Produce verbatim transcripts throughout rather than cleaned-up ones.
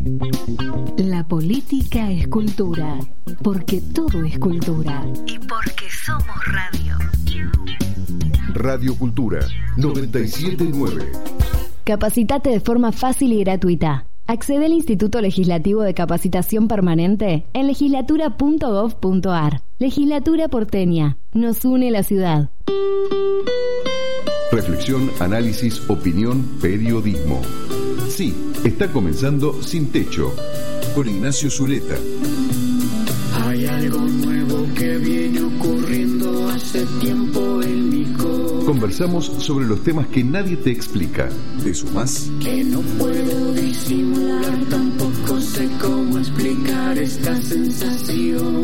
La política es cultura, porque todo es cultura. Y porque somos radio. Radio Cultura noventa y siete punto nueve. Capacitate de forma fácil y gratuita. Accede al Instituto Legislativo de Capacitación Permanente en legislatura punto gov punto ar. Legislatura porteña. Nos une la ciudad. Reflexión, análisis, opinión, periodismo. Sí, está comenzando Sin Techo, con Ignacio Zuleta. Hay algo nuevo que viene ocurriendo hace tiempo en mi corazón. Conversamos sobre los temas que nadie te explica. ¿Te sumás? Que no puedo disimular, tampoco sé cómo explicar esta sensación.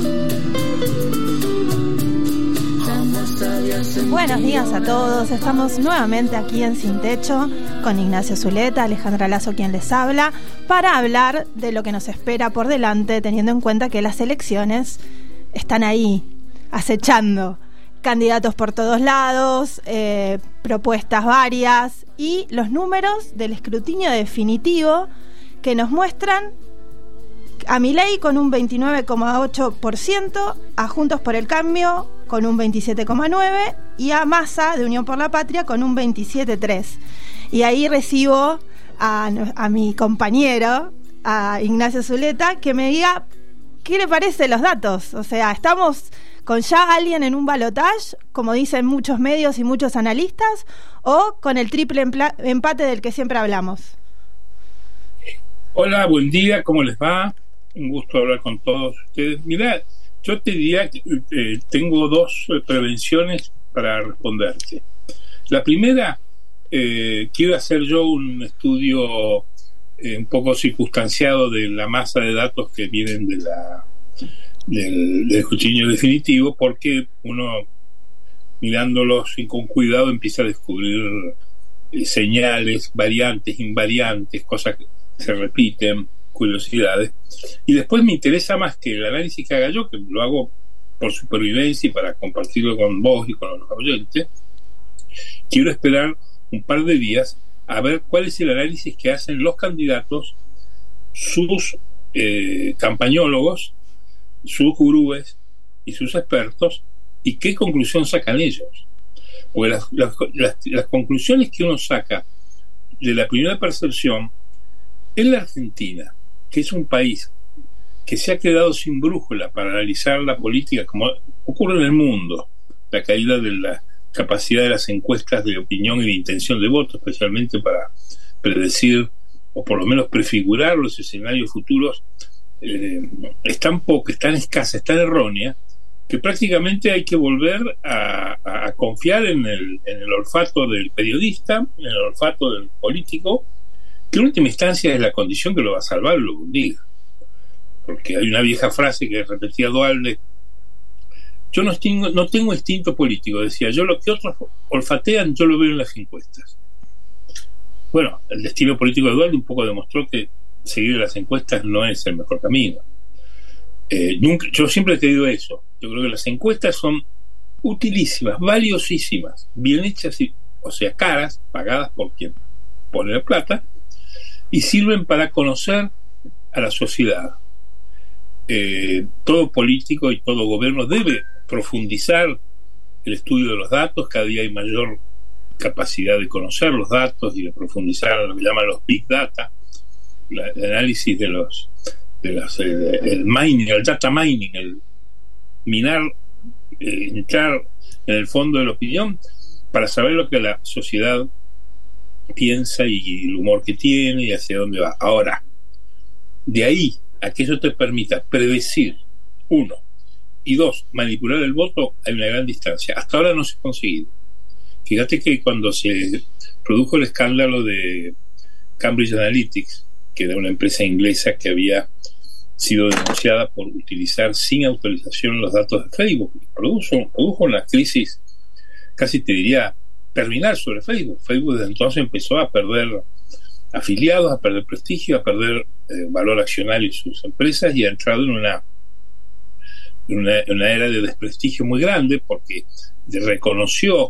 Buenos días a todos, estamos nuevamente aquí en Sin Techo con Ignacio Zuleta, Alejandra Lazo quien les habla, para hablar de lo que nos espera por delante, teniendo en cuenta que las elecciones están ahí, acechando, candidatos por todos lados, eh, propuestas varias y los números del escrutinio definitivo que nos muestran a Milei con un veintinueve coma ocho por ciento, a Juntos por el Cambio con un veintisiete coma nueve por ciento y a Massa de Unión por la Patria con un veintisiete coma tres por ciento. Y ahí recibo a, a mi compañero, a Ignacio Zuleta, que me diga qué le parece los datos. O sea, ¿estamos con ya alguien en un balotaje, como dicen muchos medios y muchos analistas, o con el triple empla- empate del que siempre hablamos? Hola, buen día, ¿cómo les va? Un gusto hablar con todos ustedes. Mirá, yo te diría que eh, tengo dos eh, prevenciones para responderte. La primera, eh, quiero hacer yo un estudio eh, un poco circunstanciado de la masa de datos que vienen de la del, del escrutinio definitivo, porque uno, mirándolos y con cuidado, empieza a descubrir eh, señales, variantes, invariantes, cosas que se repiten, curiosidades. Y después me interesa más que el análisis que haga yo, que lo hago por supervivencia y para compartirlo con vos y con los oyentes. Quiero esperar un par de días a ver cuál es el análisis que hacen los candidatos, sus eh, campañólogos, sus gurúes y sus expertos, y qué conclusión sacan ellos. Porque las, las, las, las conclusiones que uno saca de la primera percepción en la Argentina, que es un país que se ha quedado sin brújula para analizar la política, como ocurre en el mundo, la caída de la capacidad de las encuestas de opinión y de intención de voto, especialmente para predecir o por lo menos prefigurar los escenarios futuros, eh, es tan poca, es tan escasa, es tan errónea, que prácticamente hay que volver a, a, a confiar en el, en el olfato del periodista, en el olfato del político, que en última instancia es la condición que lo va a salvar o lo bendiga. Porque hay una vieja frase que repetía Duhalde: yo no tengo, no tengo instinto político, decía, yo lo que otros olfatean, yo lo veo en las encuestas. Bueno, el destino político de Duhalde un poco demostró que seguir las encuestas no es el mejor camino. Eh, nunca, yo siempre he creído eso. Yo creo que las encuestas son utilísimas, valiosísimas, bien hechas, y, o sea, caras, pagadas por quien pone la plata, y sirven para conocer a la sociedad. Eh, todo político y todo gobierno debe profundizar el estudio de los datos. Cada día hay mayor capacidad de conocer los datos y de profundizar lo que llaman los big data, la, el análisis de los, de los eh, el mining, el data mining, el minar, eh, entrar en el fondo de la opinión para saber lo que la sociedad piensa y el humor que tiene y hacia dónde va. Ahora, de ahí a que eso te permita predecir, uno, y dos, manipular el voto, hay una gran distancia. Hasta ahora no se ha conseguido. Fíjate que cuando se produjo el escándalo de Cambridge Analytics, que era una empresa inglesa que había sido denunciada por utilizar sin autorización los datos de Facebook, produjo, produjo una crisis, casi te diría, terminal sobre Facebook. Facebook desde entonces empezó a perder afiliados, a perder prestigio, a perder eh, valor accionario en sus empresas, y ha entrado en una, en una, en una era de desprestigio muy grande, porque reconoció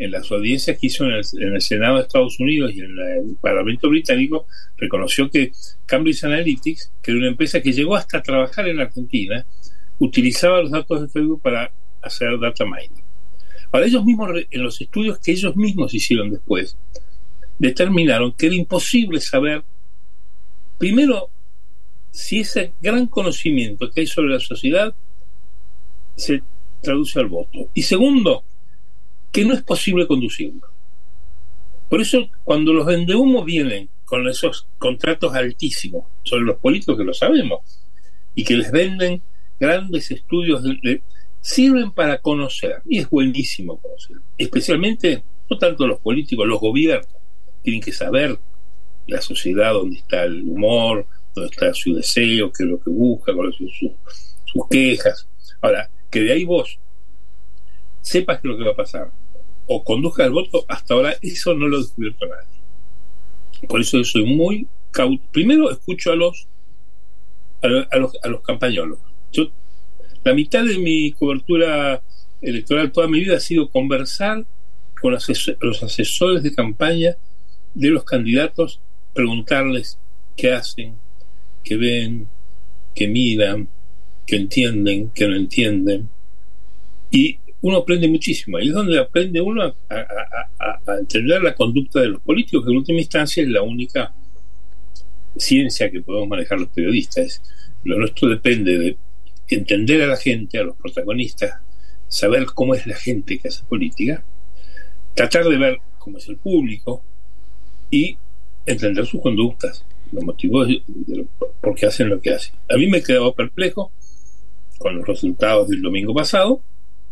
en las audiencias que hizo en el, en el Senado de Estados Unidos y en la, el Parlamento británico, reconoció que Cambridge Analytics, que era una empresa que llegó hasta trabajar en Argentina, utilizaba los datos de Facebook para hacer data mining. Ahora, ellos mismos, en los estudios que ellos mismos hicieron después, determinaron que era imposible saber, primero, si ese gran conocimiento que hay sobre la sociedad se traduce al voto, y segundo, que no es posible conducirlo. Por eso, cuando los vendehumos vienen con esos contratos altísimos sobre los políticos, que lo sabemos, y que les venden grandes estudios, de, de, sirven para conocer, y es buenísimo conocer, especialmente, no tanto los políticos, los gobiernos tienen que saber la sociedad, dónde está el humor, dónde está su deseo, qué es lo que busca, cuáles son sus, sus quejas. Ahora, que de ahí vos sepas qué es lo que va a pasar o conduzca el voto, hasta ahora eso no lo ha descubierto nadie. Por eso yo soy muy cauto. Primero escucho a los a los, a los, a los campañólogos. Yo, la mitad de mi cobertura electoral toda mi vida ha sido conversar con los, asesor, los asesores de campaña de los candidatos, preguntarles qué hacen, qué ven, qué miran, qué entienden, qué no entienden, y uno aprende muchísimo. Ahí es donde aprende uno a, a, a, a entender la conducta de los políticos, que en última instancia es la única ciencia que podemos manejar los periodistas. Lo nuestro depende de entender a la gente, a los protagonistas, saber cómo es la gente que hace política, tratar de ver cómo es el público y entender sus conductas, los motivos de, de por qué hacen lo que hacen. A mí me he quedado perplejo con los resultados del domingo pasado,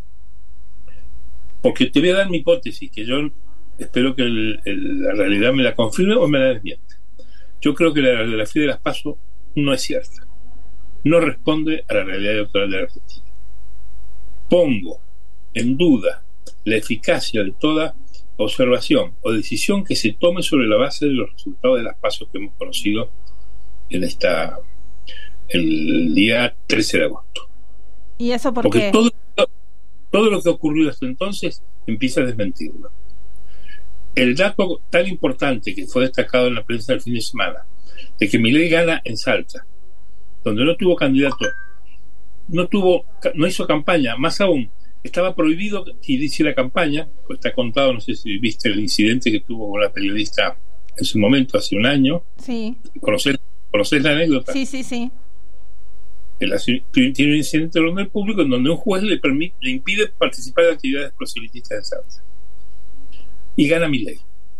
porque te voy a dar mi hipótesis, que yo espero que el, el, la realidad me la confirme o me la desmienta. Yo creo que la radiografía de las PASO no es cierta, no responde a la realidad electoral de la Argentina. Pongo en duda la eficacia de toda observación o decisión que se tome sobre la base de los resultados de las PASO que hemos conocido en esta el día trece de agosto. ¿Y eso por Porque qué? Todo, todo lo que ha ocurrido hasta entonces empieza a desmentirlo. El dato tan importante que fue destacado en la prensa del fin de semana, de que Milei gana en Salta, donde no tuvo candidato, no tuvo, no hizo campaña, más aún, estaba prohibido que hiciera campaña, pues está contado, no sé si viste el incidente que tuvo con la periodista en su momento, hace un año. Sí. ¿Conocés, ¿conocés la anécdota? Sí, sí, sí. Él hace, tiene un incidente en el orden público en donde un juez le, permite, le impide participar de actividades proselitistas de Salta. Y gana Milei.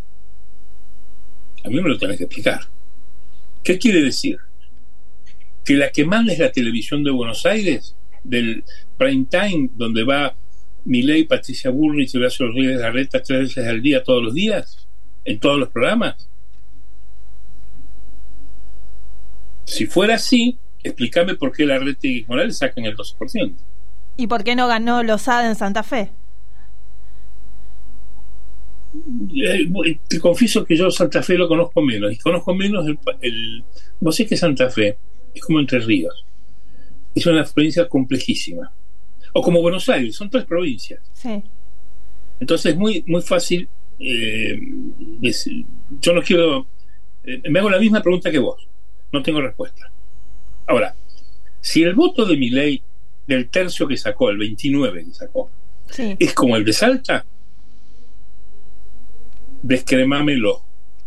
A mí me lo tenés que explicar. ¿Qué quiere decir? Que la que manda es la televisión de Buenos Aires, del prime time, donde va Milei, Patricia Bullrich y Horacio Rodríguez Larreta tres veces al día, todos los días, en todos los programas. Si fuera así, explícame por qué Larreta y Morales sacan el doce por ciento. ¿Y por qué no ganó Lozada en Santa Fe? Eh, te confieso que yo Santa Fe lo conozco menos, y conozco menos el, el vos sabés que Santa Fe es como Entre Ríos, es una provincia complejísima, o como Buenos Aires, son tres provincias. Sí. Entonces es muy, muy fácil, eh, decir, yo no quiero, eh, me hago la misma pregunta que vos, no tengo respuesta. Ahora, si el voto de Milei, del tercio que sacó, el veintinueve que sacó, Sí. es como el de Salta, descremámelo.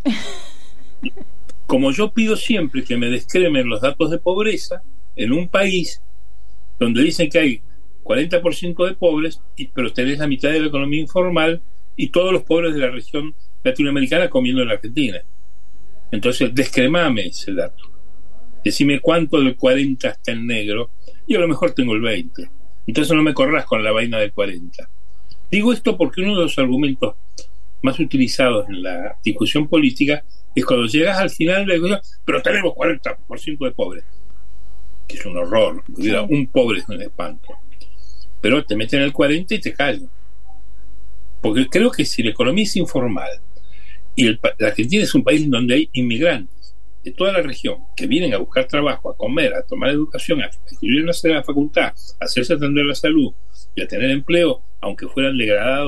Como yo pido siempre que me descremen los datos de pobreza en un país donde dicen que hay cuarenta por ciento de pobres, y, pero tenés la mitad de la economía informal y todos los pobres de la región latinoamericana comiendo en la Argentina. Entonces, descremame ese dato. Decime cuánto del cuarenta está en negro, y a lo mejor tengo el veinte. Entonces no me corras con la vaina del cuarenta. Digo esto porque uno de los argumentos más utilizados en la discusión política es cuando llegas al final de la discusión, pero tenemos cuarenta por ciento de pobres, que es un horror. Sí. Un pobre es un espanto, pero te meten el cuarenta y te callan, porque creo que si la economía es informal y el, la Argentina es un país donde hay inmigrantes de toda la región que vienen a buscar trabajo, a comer, a tomar educación, a estudiar en la facultad, a hacerse atender la salud y a tener empleo, aunque fueran degradados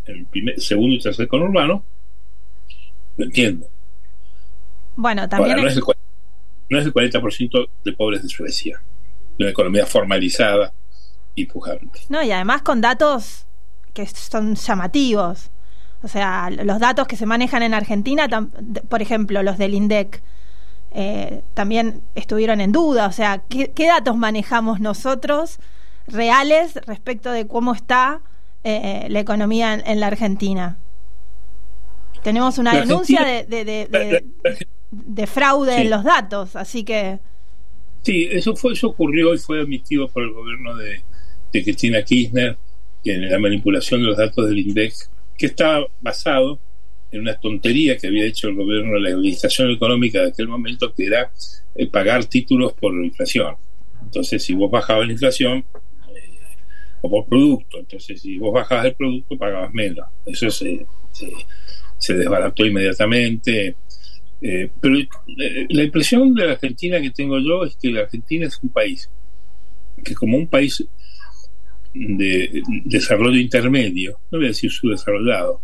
en el primer, segundo y tercer conurbano, lo entiendo. Bueno, también... Ahora, no, es el, no es el cuarenta por ciento de pobres de Suecia, de una economía formalizada y pujante. No, y además con datos que son llamativos. O sea, los datos que se manejan en Argentina, tam, por ejemplo, los del INDEC, eh, también estuvieron en duda. O sea, ¿qué, qué datos manejamos nosotros reales respecto de cómo está eh, la economía en, en la Argentina? Tenemos una la denuncia Argentina, de, de, de, de, la, la, de fraude sí. en los datos, así que... Sí, eso fue eso ocurrió y fue admitido por el gobierno de, de Cristina Kirchner en la manipulación de los datos del INDEC, que estaba basado en una tontería que había hecho el gobierno de la administración económica de aquel momento, que era eh, pagar títulos por la inflación. Entonces, si vos bajabas la inflación, eh, o por producto, entonces si vos bajabas el producto, pagabas menos. Eso se, se, se desbarató inmediatamente. Eh, pero eh, la impresión de la Argentina que tengo yo es que la Argentina es un país que, como un país de desarrollo intermedio, no voy a decir subdesarrollado,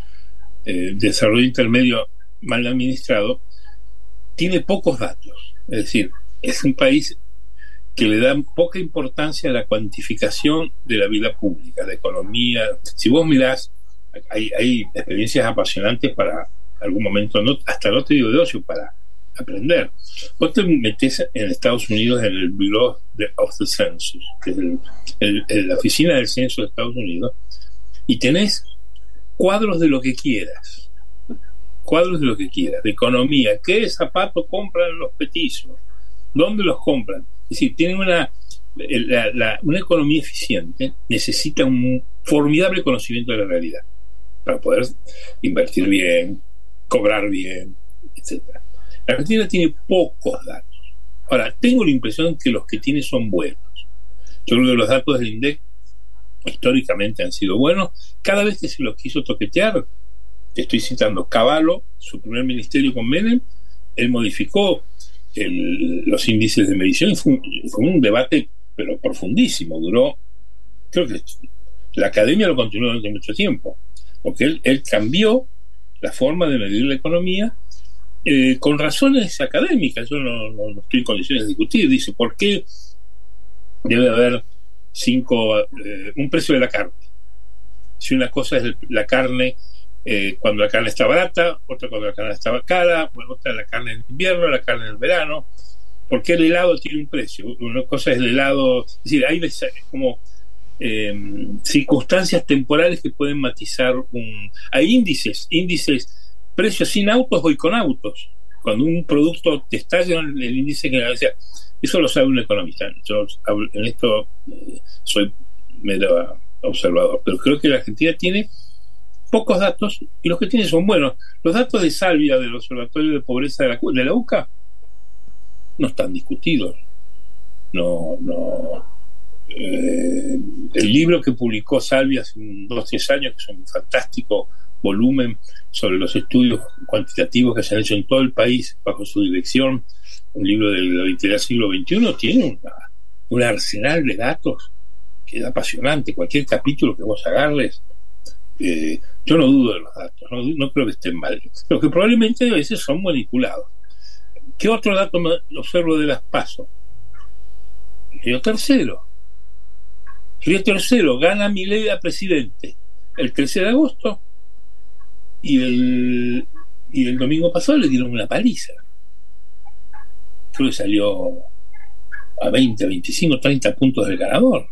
eh, desarrollo intermedio mal administrado, tiene pocos datos. Es decir, es un país que le da poca importancia a la cuantificación de la vida pública, de economía. Si vos mirás, hay, hay experiencias apasionantes para algún momento, no, hasta no te digo de ocio, para aprender. Vos te metés en Estados Unidos en el Bureau of the Census, que es el, el, el, la oficina del censo de Estados Unidos, y tenés cuadros de lo que quieras, cuadros de lo que quieras, de economía, qué zapatos compran los petizos, dónde los compran. Es decir, tienen una la, la, una economía eficiente necesita un formidable conocimiento de la realidad para poder invertir bien, cobrar bien, etcétera. La Argentina tiene pocos datos. Ahora, tengo la impresión que los que tiene son buenos. Yo creo que los datos del INDEC históricamente han sido buenos. Cada vez que se los quiso toquetear, te estoy citando Cavallo, su primer ministerio con Menem, él modificó el, los índices de medición y fue un, fue un debate, pero profundísimo. Duró, creo que la academia lo continuó durante mucho tiempo, porque él, él cambió la forma de medir la economía. Eh, con razones académicas, yo no, no, no estoy en condiciones de discutir. Dice, ¿por qué debe haber cinco eh, un precio de la carne? Si una cosa es la carne eh, cuando la carne está barata, otra cuando la carne está cara, bueno, otra la carne en invierno, la carne en el verano. ¿Por qué el helado tiene un precio? Una cosa es el helado, es decir, hay como eh, circunstancias temporales que pueden matizar un... Hay índices, índices precios sin autos o con autos. Cuando un producto te estalla en el índice general, o sea, eso lo sabe un economista. Yo en esto eh, soy mero observador, pero creo que la Argentina tiene pocos datos y los que tiene son buenos. Los datos de Salvia del Observatorio de Pobreza de la, de la U C A no están discutidos. No, no. Eh, el libro que publicó Salvia hace dos o tres años, que es un fantástico volumen sobre los estudios cuantitativos que se han hecho en todo el país bajo su dirección, un libro del literal siglo veintiuno, tiene una, un arsenal de datos que es apasionante. Cualquier capítulo que vos agarres, eh, yo no dudo de los datos, no, no creo que estén mal, pero que probablemente a veces son manipulados. ¿Qué otro dato me observo de las PASO? Río Tercero. Río Tercero gana Milei a presidente el trece de agosto y el, y el domingo pasado le dieron una paliza. Creo que salió a veinte, veinticinco, treinta puntos del ganador.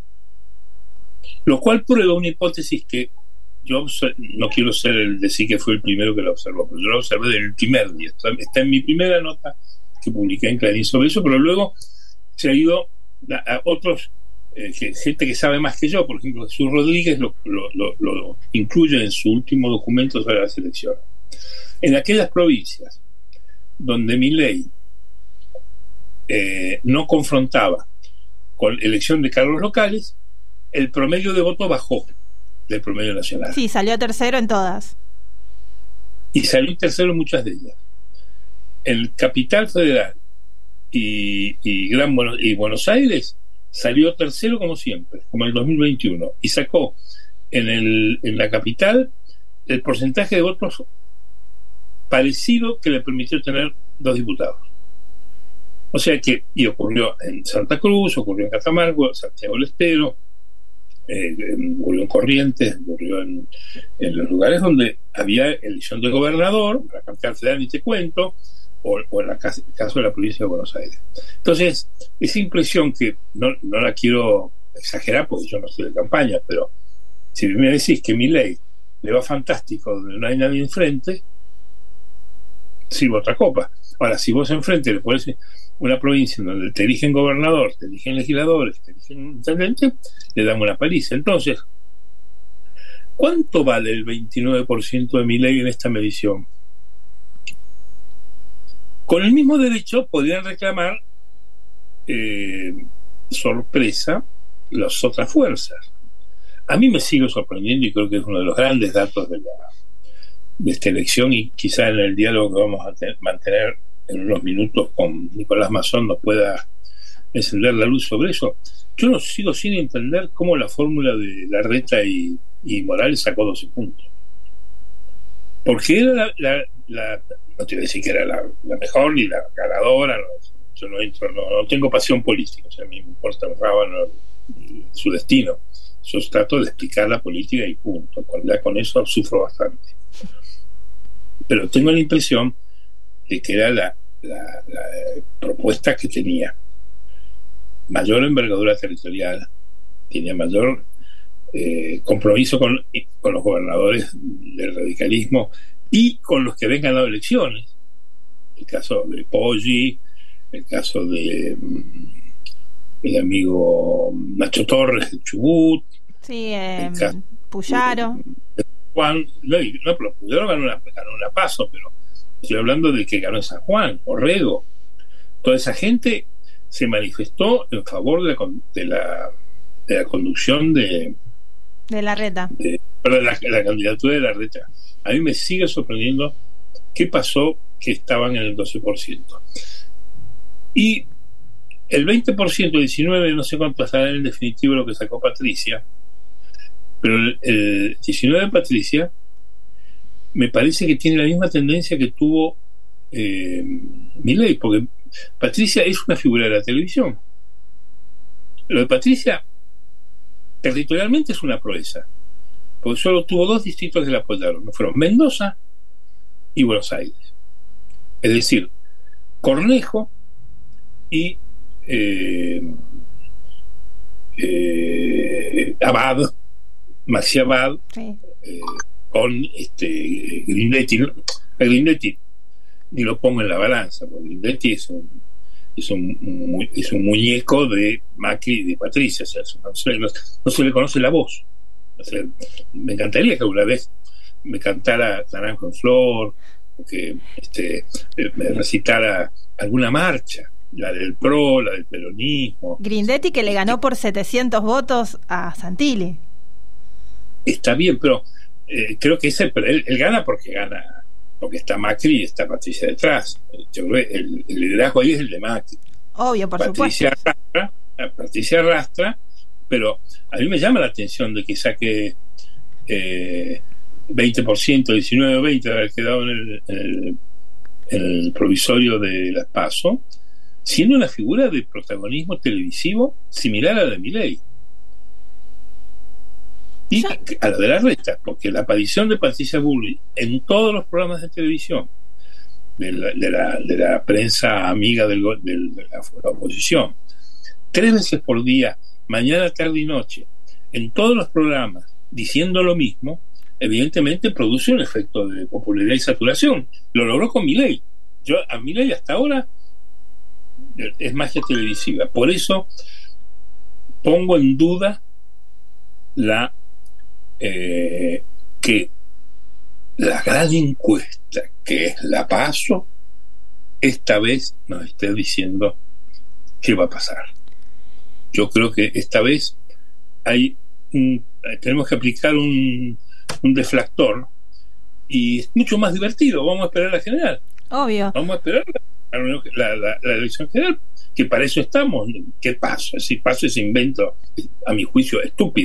Lo cual prueba una hipótesis que yo no quiero ser el decir que fue el primero que lo observó, pero yo lo observé del primer día. Está en mi primera nota que publiqué en Clarín sobre eso, pero luego se ha ido a, a otros, eh, que, gente que sabe más que yo. Por ejemplo, Jesús Rodríguez lo, lo, lo, lo incluye en su último documento sobre las elecciones. En aquellas provincias donde Milei eh, no confrontaba con elección de cargos locales, el promedio de voto bajó del promedio nacional. Sí, salió tercero en todas. Y salió tercero en muchas de ellas. El Capital Federal y, y, Gran Buenos, y Buenos Aires salió tercero como siempre, como en el dos mil veintiuno, y sacó en, el, en la capital el porcentaje de votos parecido que le permitió tener dos diputados. O sea que, y ocurrió en Santa Cruz, ocurrió en Catamarca, Santiago del Estero, eh, ocurrió en Corrientes, ocurrió en, en los lugares donde había elección de gobernador, la capital federal ni te cuento, o, o en el caso, el caso de la provincia de Buenos Aires. Entonces, esa impresión que no, no la quiero exagerar porque yo no estoy de campaña, pero si me decís que Milei le va fantástico donde no hay nadie enfrente, sirve otra copa. Ahora, si vos enfrente le pones una provincia donde te eligen gobernador, te eligen legisladores, te eligen intendente, le dan una paliza. Entonces, ¿cuánto vale el veintinueve por ciento de Milei en esta medición? Con el mismo derecho podrían reclamar eh, sorpresa las otras fuerzas. A mí me sigue sorprendiendo y creo que es uno de los grandes datos de, la, de esta elección, y quizá en el diálogo que vamos a tener, mantener en unos minutos con Nicolás Mazón nos pueda encender la luz sobre eso. Yo no sigo sin entender cómo la fórmula de Larreta y, y Morales sacó doce puntos. Porque era la, la, la no te voy a decir que era la, la mejor ni la ganadora, no, yo no entro, no, no tengo pasión política, o sea, a mí me importa un rábano su destino. Yo trato de explicar la política y punto. Cuando ya con eso sufro bastante. Pero tengo la impresión de que era la, la, la propuesta que tenía mayor envergadura territorial, tenía mayor eh, compromiso con, con los gobernadores del radicalismo y con los que vengan las elecciones. El caso de Poggi, el caso de el amigo Nacho Torres de Chubut, sí, eh, Puyaro, de Juan, no, no, pero Puyaro ganó una, ganó una paso, pero estoy hablando de que ganó en San Juan, Orrego. Toda esa gente se manifestó en favor de la, de la, de la conducción de de Larreta, de, perdón, la, la candidatura de Larreta. A mí me sigue sorprendiendo qué pasó que estaban en el doce por ciento. Y el veinte por ciento, diecinueve, no sé cuánto estará en definitivo lo que sacó Patricia, pero el, el diecinueve de Patricia me parece que tiene la misma tendencia que tuvo eh, Milei, porque Patricia es una figura de la televisión. Lo de Patricia territorialmente es una proeza, porque solo tuvo dos distritos que la apoyaron, no fueron Mendoza y Buenos Aires, es decir, Cornejo y eh, eh, Abad, Maxi Abad, sí. eh, con este Grindetti. Grindetti ni lo pongo en la balanza, porque Grindetti es un es un, un es un muñeco de Macri y de Patricia, o sea, no, se, no, no se le conoce la voz. O sea, me encantaría que alguna vez me cantara Naranjo en Flor, o que este, me recitara alguna marcha, la del P R O, la del peronismo. Grindetti, que le ganó por setecientos votos a Santilli. Está bien, pero eh, creo que ese, él, él gana porque gana, porque está Macri y está Patricia detrás. Yo creo que el, el liderazgo ahí es el de Macri. Obvio, por Patricia supuesto. Arrastra, Patricia arrastra, pero a mí me llama la atención de que saque eh, veinte por ciento, diecinueve o veinte de haber quedado en el, en el, en el provisorio de las PASO, siendo una figura de protagonismo televisivo similar a la de Milei. Y a la de Larreta, porque la aparición de Patricia Bullrich en todos los programas de televisión de la, de la, de la prensa amiga del, del, de la, la oposición, tres veces por día, mañana, tarde y noche, en todos los programas, diciendo lo mismo, evidentemente produce un efecto de popularidad y saturación. Lo logró con Milei. Yo a Milei hasta ahora es magia televisiva. Por eso pongo en duda la eh, que la gran encuesta que es la PASO esta vez nos esté diciendo qué va a pasar. Yo creo que esta vez hay un, tenemos que aplicar un, un deflactor y es mucho más divertido. Vamos a esperar la general. Obvio. Vamos a esperar la, la, la, la elección general, que para eso estamos. ¿Qué paso? Si paso ese invento, a mi juicio, estúpido,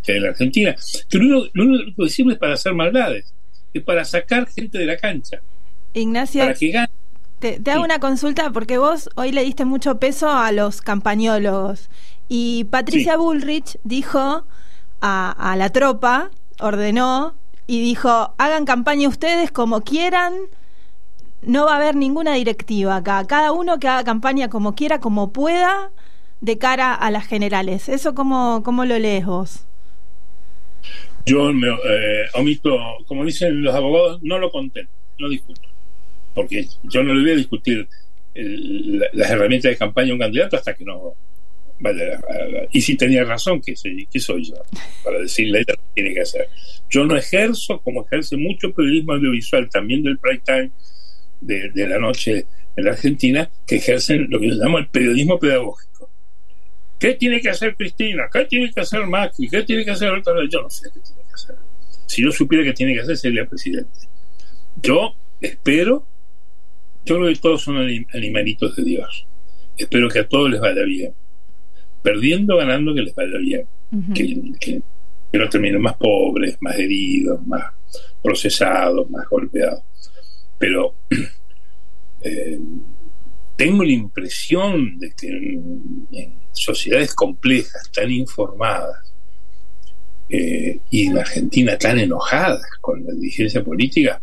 que hay en la Argentina, que lo único, lo único que sirve es para hacer maldades, es para sacar gente de la cancha. Ignacio, para que gane. te, te hago Sí. una consulta porque vos hoy le diste mucho peso a los campañólogos y Patricia Sí. Bullrich dijo a, a la tropa, ordenó y dijo, hagan campaña ustedes como quieran, no va a haber ninguna directiva acá, cada uno que haga campaña como quiera, como pueda, de cara a las generales. ¿Eso cómo, cómo lo lees vos? Yo me eh, omito, como dicen los abogados, no lo conté, no discuto, porque yo no le voy a discutir el, la, las herramientas de campaña a un candidato hasta que no vaya a, a, y si tenía razón, que soy, que soy yo para decirle a ella lo que tiene que hacer. Yo no ejerzo como ejerce mucho periodismo audiovisual, también del prime time de, de la noche en la Argentina, que ejercen lo que yo llamo el periodismo pedagógico. ¿Qué tiene que hacer Cristina? ¿Qué tiene que hacer Macri? ¿Qué tiene que hacer Alberto? Yo no sé qué tiene que hacer. Si yo supiera qué tiene que hacer, sería presidente. Yo espero, yo creo que todos son animalitos de Dios. Espero que a todos les vaya bien. Perdiendo, ganando, que les vaya bien. Uh-huh. Que, que, que no terminen más pobres, más heridos, más procesados, más golpeados. Pero eh, tengo la impresión de que en, en sociedades complejas, tan informadas, eh, y en Argentina tan enojadas con la dirigencia política,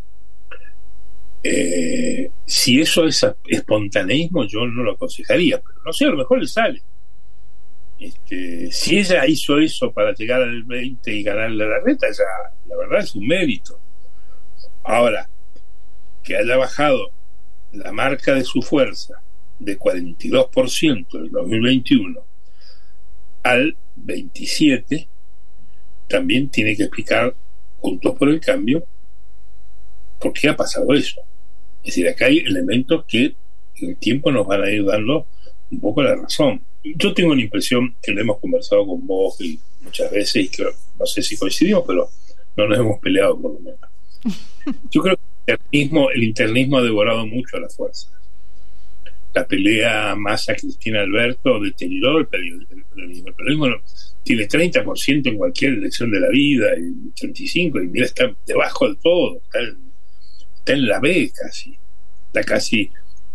eh, si eso es espontaneísmo, yo no lo aconsejaría, pero no sé, a lo mejor le sale. Este, si ella hizo eso para llegar al veinte y ganarle la reta, ya, la verdad es un mérito. Ahora, que haya bajado la marca de su fuerza de cuarenta y dos por ciento en el dos mil veintiuno al veintisiete por ciento, también tiene que explicar Juntos por el Cambio por qué ha pasado eso. Es decir, acá hay elementos que en el tiempo nos van a ir dando un poco la razón. Yo tengo la impresión que lo hemos conversado con vos y muchas veces, y que no sé si coincidimos, pero no nos hemos peleado por lo menos. Yo creo que el internismo, el internismo ha devorado mucho a las fuerzas. La pelea Massa-Cristina Alberto deterioró el periodismo. El periodismo tiene treinta por ciento en cualquier elección de la vida, y treinta y cinco por ciento, y mira, está debajo de todo, está en, está en la B casi, está casi...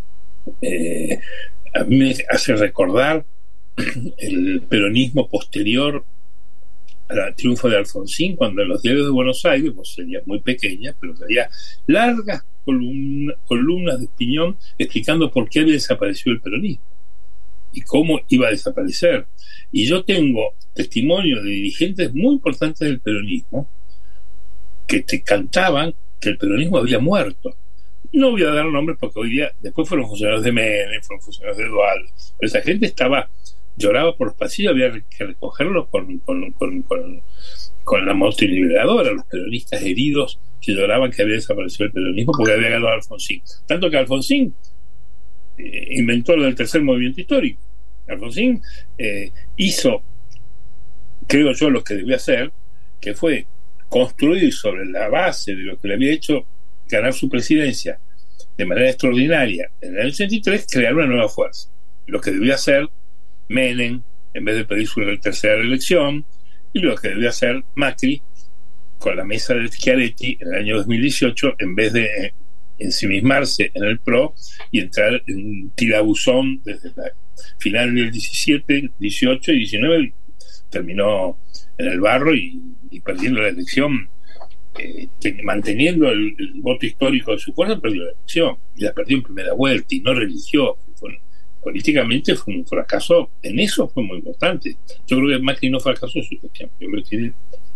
Eh, a mí me hace recordar el peronismo posterior al triunfo de Alfonsín, cuando en los diarios de Buenos Aires, vos serías muy pequeña, pero había largas columna, columnas de opinión explicando por qué había desaparecido el peronismo y cómo iba a desaparecer. Y yo tengo testimonio de dirigentes muy importantes del peronismo que te cantaban que el peronismo había muerto. No voy a dar nombres porque hoy día, después fueron funcionarios de Menem, fueron funcionarios de Duhalde, pero esa gente estaba, lloraba por los pasillos, había que recogerlos con, con, con, con, con la multiliberadora, los peronistas heridos que lloraban que había desaparecido el peronismo porque había ganado Alfonsín. Tanto que Alfonsín eh, inventó lo del tercer movimiento histórico. Alfonsín eh, hizo, creo yo, lo que debió hacer, que fue construir sobre la base de lo que le había hecho ganar su presidencia de manera extraordinaria en el ochenta y tres, crear una nueva fuerza. Lo que debía hacer Menem en vez de pedir su tercera reelección, y lo que debió hacer Macri con la mesa de Schiaretti en el año dos mil dieciocho, en vez de eh, ensimismarse en el P R O y entrar en un tirabuzón desde el final del diecisiete, dieciocho y diecinueve, terminó en el barro y, y perdiendo la elección. Eh, manteniendo el, el voto histórico de su fuerza, perdió la elección y la perdió en primera vuelta y no religió. Fue, políticamente fue un fracaso, en eso fue muy importante. Yo creo que Macri no fracasó en su gestión. Yo creo que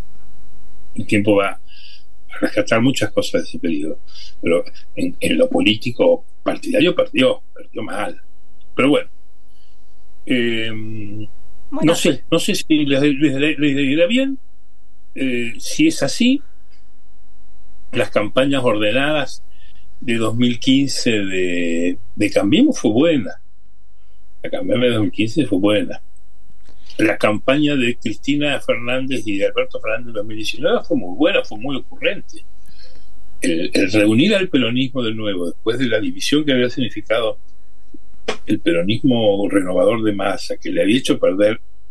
el tiempo va a rescatar muchas cosas de ese periodo, pero en, en lo político partidario perdió, perdió mal. Pero bueno, eh, bueno. no sé, no sé si les, les, les, les dirá bien. Eh, si es así, las campañas ordenadas de dos mil quince de, de Cambiemos fue buena. La campaña de dos mil quince fue buena. La campaña de Cristina Fernández y de Alberto Fernández en dos mil diecinueve fue muy buena, fue muy ocurrente. El, el reunir al peronismo de nuevo, después de la división que había significado el peronismo renovador de Massa, que le había hecho perder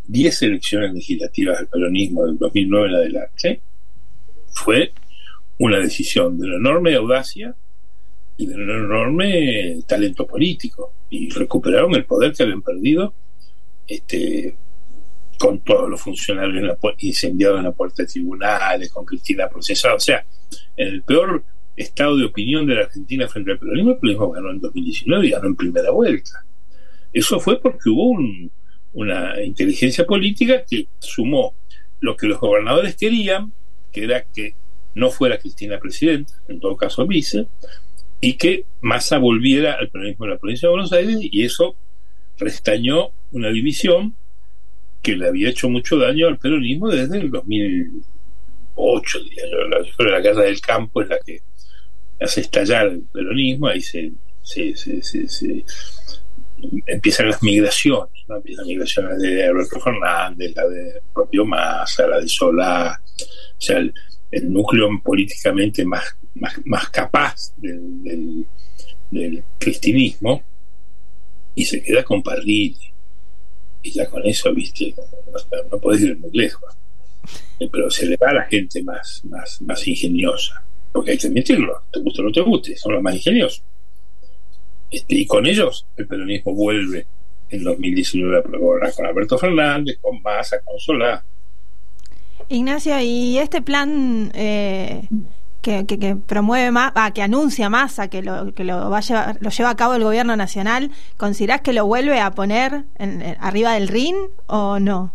diez elecciones legislativas del peronismo del dos mil nueve en adelante, fue una decisión de una enorme audacia y de un enorme talento político, y recuperaron el poder que habían perdido, este, con todos los funcionarios en la pu- incendiados en la puerta de tribunales, con Cristina procesada. O sea, en el peor estado de opinión de la Argentina frente al peronismo, el peronismo ganó en dos mil diecinueve y ganó en primera vuelta. Eso fue porque hubo un, una inteligencia política que sumó lo que los gobernadores querían, que era que no fuera Cristina presidenta, en todo caso vice, y que Massa volviera al peronismo de la provincia de Buenos Aires, y eso restañó una división que le había hecho mucho daño al peronismo desde el dos mil ocho, diría yo. La, la guerra del campo es la que hace estallar el peronismo, ahí se, se, se, se, se empiezan las migraciones, ¿no? Empiezan las migraciones de Alberto Fernández, la de propio Massa, la de Solá, o sea, el, el núcleo políticamente más, más, más capaz del, del, del cristinismo, y se queda con Parrilli, y ya con eso, viste, no, no podés ir muy lejos, pero se le va a la gente más, más, más ingeniosa, porque hay que admitirlo, te guste o no te guste, son los más ingeniosos. Este, y con ellos el peronismo vuelve en dos mil diecinueve a gobernar con Alberto Fernández, con Massa, con Solá. Ignacio, y este plan eh, que, que, que promueve más, ah, que anuncia Massa, que lo que lo va a llevar, lo lleva a cabo el gobierno nacional, ¿considerás que lo vuelve a poner en, en, arriba del ring o no?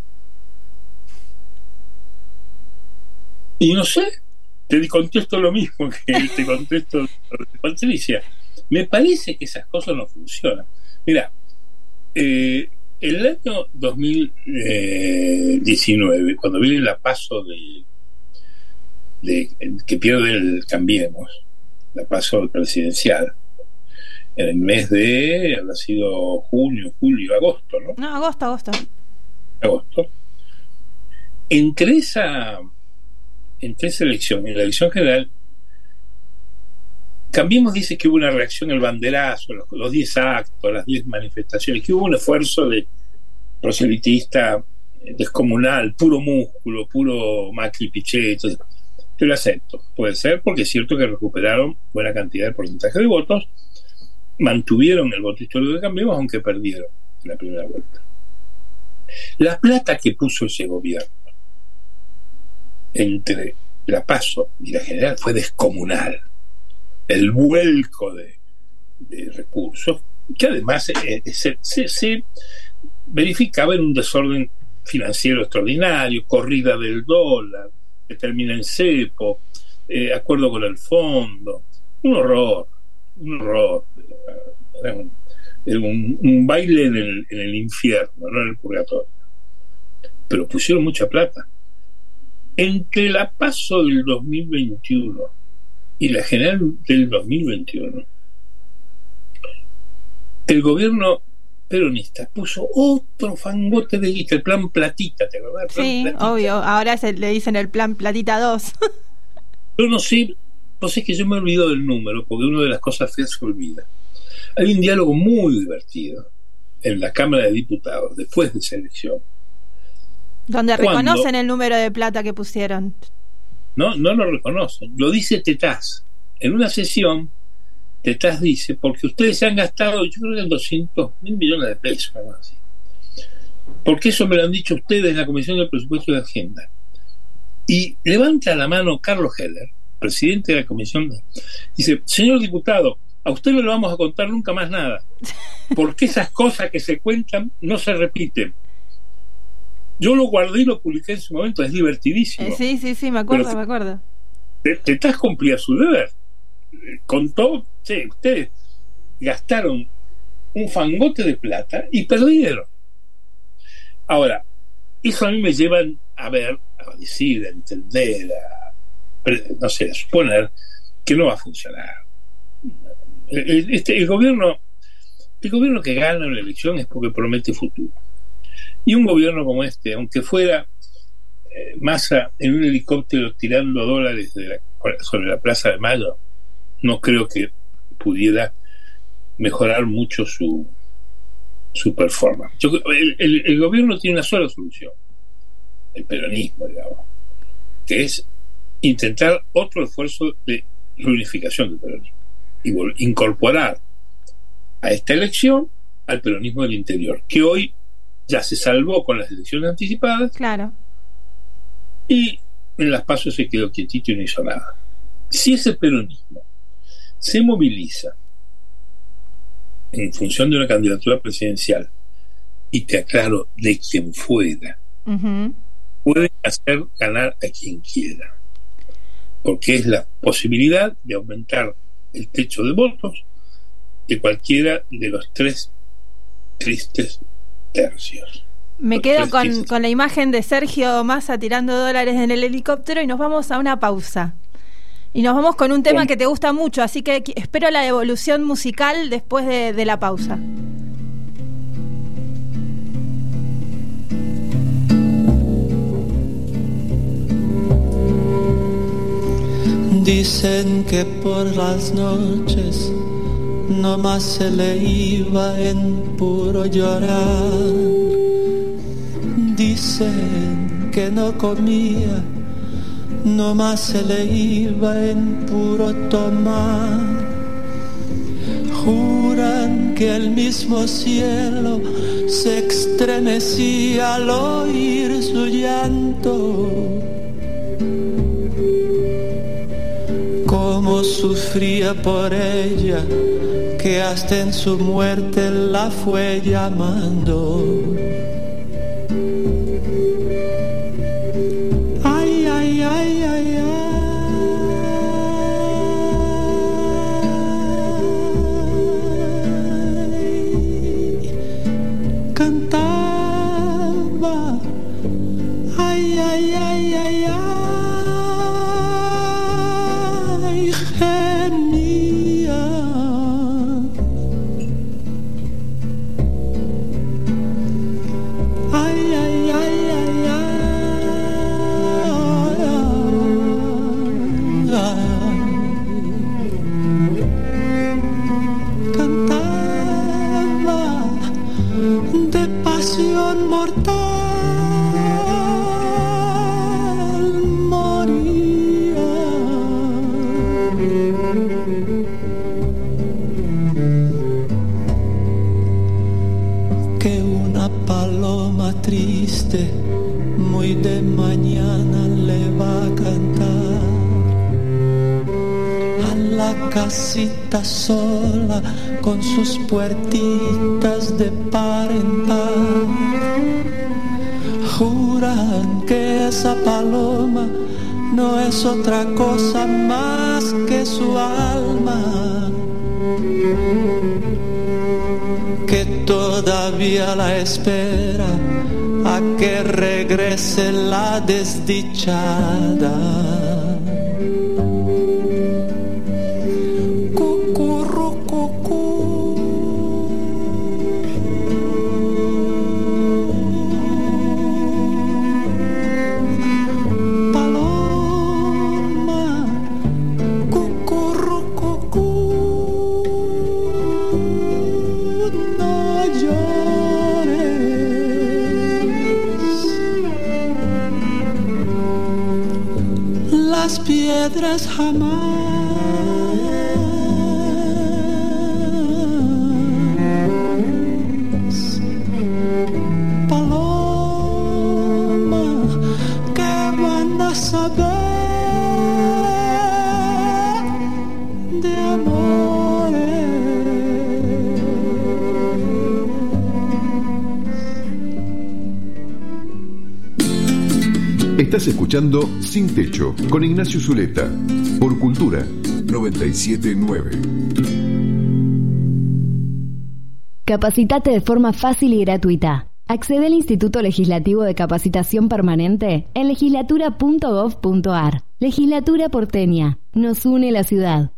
Y no sé, te contesto lo mismo que te contesto Patricia. Me parece que esas cosas no funcionan. Mira, eh, el año dos mil diecinueve, cuando viene la paso de, de que pierde el Cambiemos, la paso presidencial, en el mes de, habrá sido junio, julio, agosto, ¿no? No, agosto, agosto. Agosto. Entre esa, entre esa elección y la elección general, Cambiemos dice que hubo una reacción, el banderazo, los, los diez actos, las diez manifestaciones, que hubo un esfuerzo de proselitista descomunal, puro músculo, puro Macri Pichetto. Yo lo acepto, puede ser, porque es cierto que recuperaron buena cantidad de porcentaje de votos, mantuvieron el voto histórico de Cambiemos, aunque perdieron en la primera vuelta. La plata que puso ese gobierno entre la PASO y la general fue descomunal. El vuelco de, de recursos, que además eh, se, se, se verificaba en un desorden financiero extraordinario, corrida del dólar, que termina en cepo, eh, acuerdo con el fondo, un horror, un horror. Era un, era un, un baile en el, en el infierno, no en el purgatorio. Pero pusieron mucha plata. Entre la PASO del dos mil veintiuno y la general del dos mil veintiuno, el gobierno peronista puso otro fangote de guita, el plan Platita, ¿te acuerdas? Sí, Platita. Obvio, ahora se le dicen el plan Platita dos. Yo no sé, no sé, que yo me olvido del número, porque una de las cosas feas se olvida. Hay un diálogo muy divertido en la Cámara de Diputados, después de esa elección, donde reconocen el número de plata que pusieron. No, no lo reconocen. Lo dice Tetaz. En una sesión, Tetaz dice, porque ustedes se han gastado, yo creo que doscientos mil millones de pesos, algo así. Porque eso me lo han dicho ustedes en la Comisión de Presupuesto y de Hacienda. Y levanta la mano Carlos Heller, presidente de la Comisión, dice, señor diputado, a usted no le vamos a contar nunca más nada, porque esas cosas que se cuentan no se repiten. Yo lo guardé y lo publiqué en su momento, es divertidísimo. Eh, sí, sí, sí, me acuerdo, Pero, me acuerdo. Tetaz cumplía su deber. Contó, sí, ustedes gastaron un fangote de plata y perdieron. Ahora, eso a mí me lleva a ver, a decir, a entender, a, no sé, a suponer que no va a funcionar. El, este, el gobierno, el gobierno que gana la elección es porque promete futuro. Y un gobierno como este, aunque fuera eh, Massa en un helicóptero tirando dólares de la, sobre la Plaza de Mayo, no creo que pudiera mejorar mucho su su performance. Yo, el, el, el gobierno tiene una sola solución, el peronismo, digamos, que es intentar otro esfuerzo de reunificación del peronismo y vol- incorporar a esta elección al peronismo del interior, que hoy ya se salvó con las elecciones anticipadas. Claro. Y en las PASO se quedó quietito y no hizo nada. Si ese peronismo se moviliza en función de una candidatura presidencial, y te aclaro, de quien fuera, uh-huh, puede hacer ganar a quien quiera, porque es la posibilidad de aumentar el techo de votos de cualquiera de los tres tristes tercios. Me los quedo con, tristes. con la imagen de Sergio Massa tirando dólares en el helicóptero, y nos vamos a una pausa. Y nos vamos con un tema que te gusta mucho, así que espero la evolución musical después de, de la pausa. Dicen que por las noches no más se le iba en puro llorar. Dicen que no comía, no más se le iba en puro tomar. Juran que el mismo cielo se estremecía al oír su llanto. Cómo sufría por ella, que hasta en su muerte la fue llamando. Ay, ay, ay, ay, ay. Cantaba. Ay, ay, ay, ay, ay. Muy de mañana le va a cantar a la casita sola con sus puertitas de par en par. Juran que esa paloma no es otra cosa más que su alma, que todavía la espera a que regrese la desdichada. Cucurrucucú. Paloma, cucurrucucú. No llores. Las piedras jamás paloma, que van a saber de amores. Estás escuchando Sin Techo con Ignacio Zuleta por Cultura noventa y siete punto nueve. Capacitate de forma fácil y gratuita. Accede al Instituto Legislativo de Capacitación Permanente en legislatura punto gov punto ar. Legislatura porteña. Nos une la ciudad.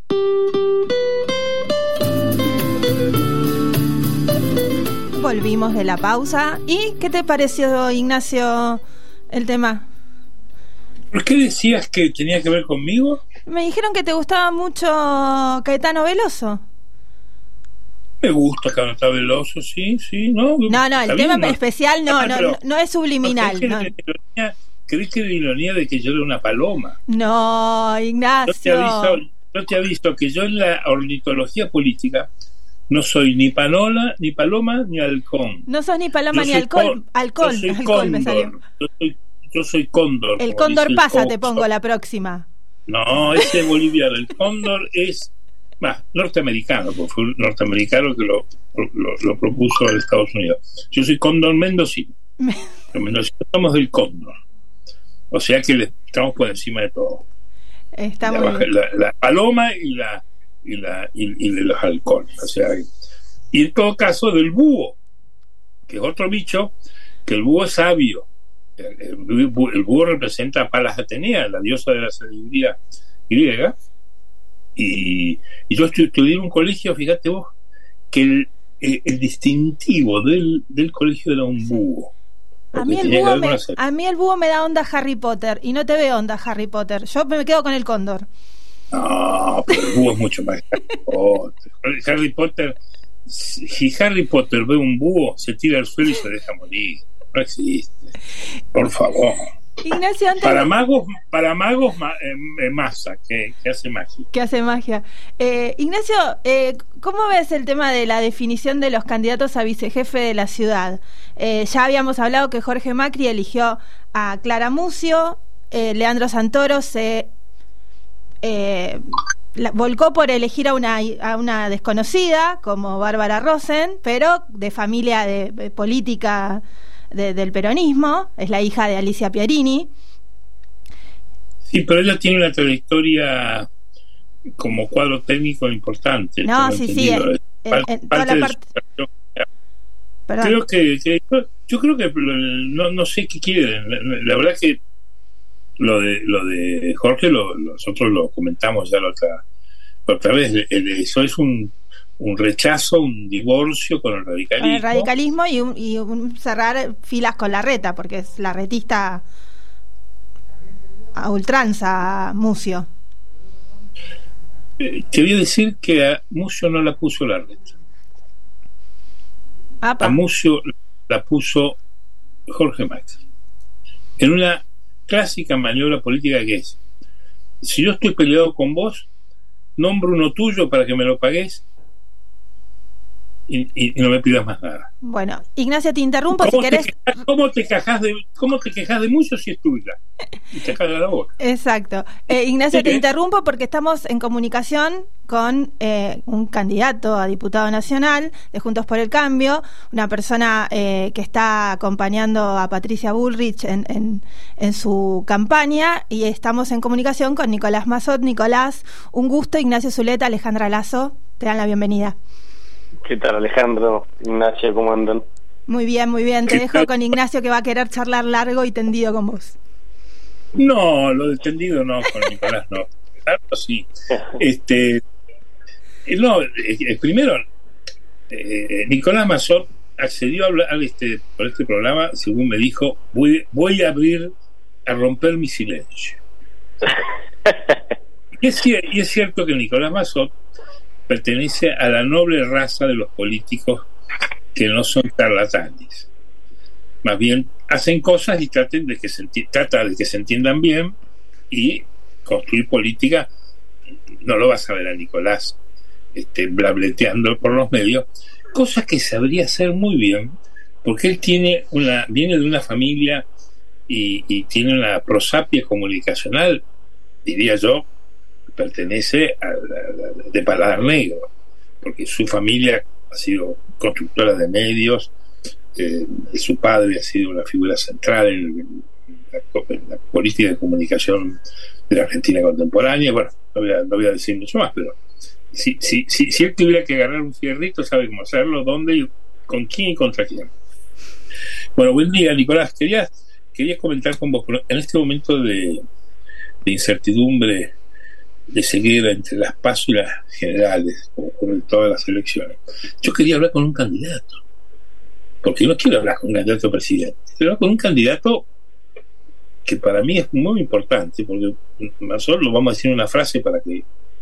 Volvimos de la pausa. ¿Y qué te pareció, Ignacio, el tema? ¿Por qué decías que tenía que ver conmigo? Me dijeron que te gustaba mucho Caetano Veloso. Me gusta Cantar Veloso, sí, sí, no. No, no, el tema bien, ¿no? especial no, Ah, no, pero, no, no es subliminal. ¿no? No. ¿Crees que era ironía de que yo era una paloma? No, Ignacio. Yo te aviso, yo te aviso que yo en la ornitología política no soy ni panola, ni paloma, ni halcón. No sos ni paloma yo ni alcohol. Alcohol, yo soy alcohol cóndor, me salió. Yo soy, yo soy cóndor. El como cóndor dice el pasa, te Coxo. pongo la próxima. No, ese es boliviano. El cóndor es bah, norteamericano, porque fue un norteamericano que lo, lo, lo propuso en Estados Unidos. Yo soy cóndor mendocino. Los mendocinos somos del cóndor. O sea que le estamos por encima de todo. Está la, muy baja, bien. La, la paloma y la y la y, y de los halcones. O sea, y en todo caso del búho, que es otro bicho, que el búho es sabio. El, el, el búho representa a Palas Atenea, la diosa de la sabiduría griega. Y, y yo estudié en un colegio, fíjate vos, que el, el, el distintivo del, del colegio era un búho. A mí, el búho me, a mí el búho me da onda Harry Potter y no te veo onda Harry Potter. Yo me quedo con el cóndor. No, pero el búho es mucho más que Harry Potter. Harry Potter, si Harry Potter ve un búho, se tira al suelo y se deja morir. No existe. Por favor. Ignacio, antes para de... magos, para magos eh, masa, que, que hace magia. Que hace magia. Eh, Ignacio, eh, ¿cómo ves el tema de la definición de los candidatos a vicejefe de la ciudad? Eh, ya habíamos hablado que Jorge Macri eligió a Clara Mucio, eh, Leandro Santoro se eh, la, volcó por elegir a una, a una desconocida como Bárbara Rosen, pero de familia de, de política de, del peronismo, es la hija de Alicia Piarini. Sí, pero ella tiene una trayectoria como cuadro técnico importante. No, sí, sí, en, en, en toda la parte... Perdón. Creo que, que yo creo que no, no sé qué quieren. La, la verdad que lo de lo de Jorge lo, nosotros lo comentamos ya la otra, la otra vez. Eso es un, un rechazo, un divorcio con el radicalismo. Con el radicalismo y, un, y un cerrar filas con la reta, porque es la retista a ultranza, Mucio. Eh, te voy a decir que a Mucio no la puso la reta. Apa. A Mucio la puso Jorge Macri en una clásica maniobra política que es: si yo estoy peleado con vos, nombro uno tuyo para que me lo pagues y, y, y no me pidas más nada. Bueno, Ignacio, te interrumpo si querés. Te quejas, ¿Cómo te quejas de cómo te quejas de Mucio si es tuya? Y te caga la boca. Exacto. Eh, Ignacio, ¿Sí? te interrumpo porque estamos en comunicación con eh, un candidato a diputado nacional de Juntos por el Cambio, una persona eh, que está acompañando a Patricia Bullrich en, en, en su campaña, y estamos en comunicación con Nicolás Massot. Nicolás, un gusto. Ignacio Zuleta, Alejandra Lazo, te dan la bienvenida. ¿Qué tal, Alejandro? Ignacio, ¿cómo andan? Muy bien, muy bien. Te dejo con Ignacio, que va a querer charlar largo y tendido con vos. No, lo de tendido no, con Nicolás no. Claro, sí. Este, no, eh, primero, eh, Nicolás Massot accedió a hablar este, por este programa, según me dijo, voy, voy a abrir, a romper mi silencio. Y es, y es cierto que Nicolás Massot pertenece a la noble raza de los políticos que no son charlatanes. Más bien hacen cosas y traten de que se enti- trata de que se entiendan bien, y construir política. No lo vas a ver a Nicolás este, blableteando por los medios, cosas que sabría hacer muy bien, porque él tiene una viene de una familia y, y tiene una prosapia comunicacional, diría yo, pertenece a la, de paladar negro, porque su familia ha sido constructora de medios, eh, su padre ha sido una figura central en la, en la política de comunicación de la Argentina contemporánea. Bueno, no voy a, no voy a decir mucho más, pero si, si, si, si él tuviera que agarrar un fierrito, sabe cómo hacerlo, dónde, y con quién y contra quién. Bueno, buen día, Nicolás. Quería, quería comentar con vos, en este momento de, de incertidumbre, de ceguera entre las PASO y las generales, como ocurre en todas las elecciones, yo quería hablar con un candidato, porque yo no quiero hablar con un candidato a presidente, quiero hablar con un candidato que para mí es muy importante, porque Massot, lo vamos a decir en una frase para que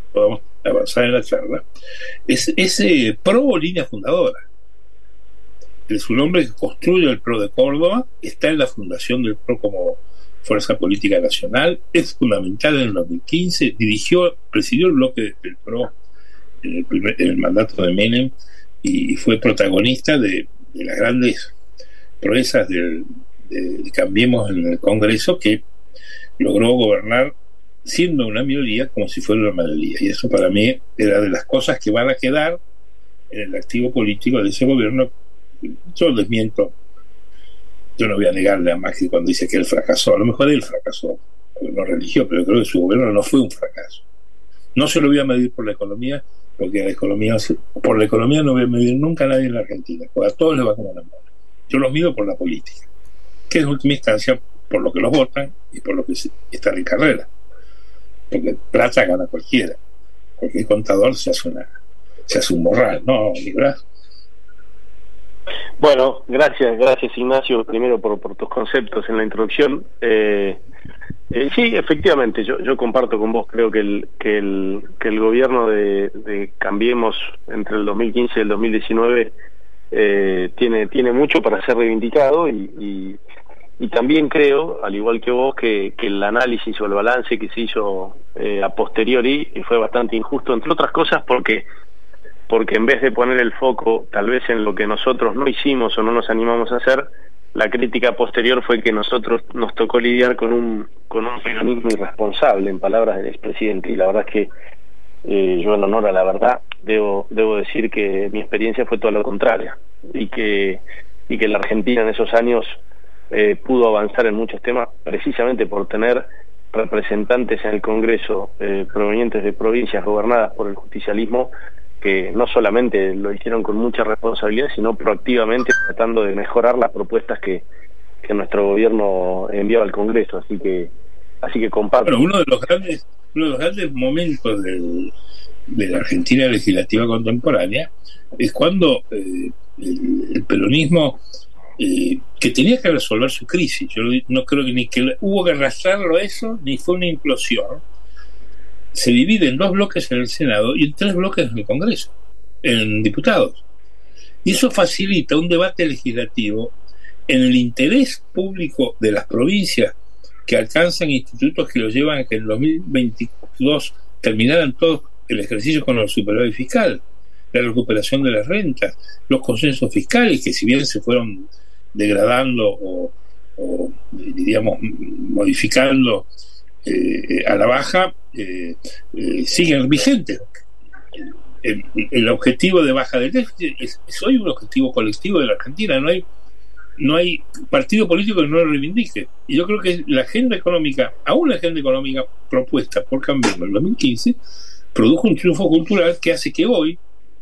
podamos avanzar en la charla, es ese PRO línea fundadora. Es un hombre que construye el PRO de Córdoba, está en la fundación del PRO como fuerza política nacional, es fundamental en el dos mil quince, dirigió, presidió el bloque del PRO en el, primer, en el mandato de Menem y fue protagonista de, de las grandes proezas del, de, de Cambiemos en el Congreso, que logró gobernar siendo una minoría como si fuera una mayoría, y eso para mí era de las cosas que van a quedar en el activo político de ese gobierno. Yo desmiento, yo no voy a negarle a Macri cuando dice que él fracasó, a lo mejor él fracasó, no religió, pero creo que su gobierno no fue un fracaso. No se lo voy a medir por la economía, porque la economía, por la economía no voy a medir nunca a nadie en la Argentina, porque a todos les va como la mano. Yo los mido por la política, que es en última instancia por lo que los votan y por lo que están en carrera, porque plata gana cualquiera, cualquier contador se hace una se hace un morral, ¿no, Nicolás? Bueno, gracias, gracias Ignacio, primero por, por tus conceptos en la introducción. Eh, eh, sí, efectivamente, yo, yo comparto con vos, creo que el que el, que el gobierno de, de Cambiemos entre el dos mil quince y el dos mil diecinueve eh, tiene tiene mucho para ser reivindicado y, y, y también creo, al igual que vos, que, que el análisis o el balance que se hizo eh, a posteriori fue bastante injusto, entre otras cosas porque porque en vez de poner el foco tal vez en lo que nosotros no hicimos o no nos animamos a hacer, la crítica posterior fue que nosotros nos tocó lidiar con un con un peronismo irresponsable, en palabras del expresidente, y la verdad es que eh, yo en honor a la verdad debo debo decir que mi experiencia fue todo lo contrario, y que y que la Argentina en esos años eh, pudo avanzar en muchos temas precisamente por tener representantes en el Congreso eh, provenientes de provincias gobernadas por el justicialismo, que no solamente lo hicieron con mucha responsabilidad, sino proactivamente tratando de mejorar las propuestas que, que nuestro gobierno envió al Congreso, así que así que comparto. Bueno, uno de los grandes uno de los grandes momentos del, de la Argentina legislativa contemporánea es cuando eh, el, el peronismo eh, que tenía que resolver su crisis, yo no creo que ni que hubo que arrastrarlo a eso, ni fue una implosión. Se divide en dos bloques en el Senado y en tres bloques en el Congreso, en diputados. Y eso facilita un debate legislativo en el interés público de las provincias que alcanzan institutos que los llevan a que en dos mil veintidós terminaran todos el ejercicio con el superávit fiscal, la recuperación de las rentas, los consensos fiscales que si bien se fueron degradando o, o diríamos modificando eh, a la baja, eh, eh, siguen vigentes. El, el objetivo de baja del déficit es, es hoy un objetivo colectivo de la Argentina. No hay no hay partido político que no lo reivindique, y yo creo que la agenda económica, aún la agenda económica propuesta por Cambiemos en el dos mil quince, produjo un triunfo cultural que hace que hoy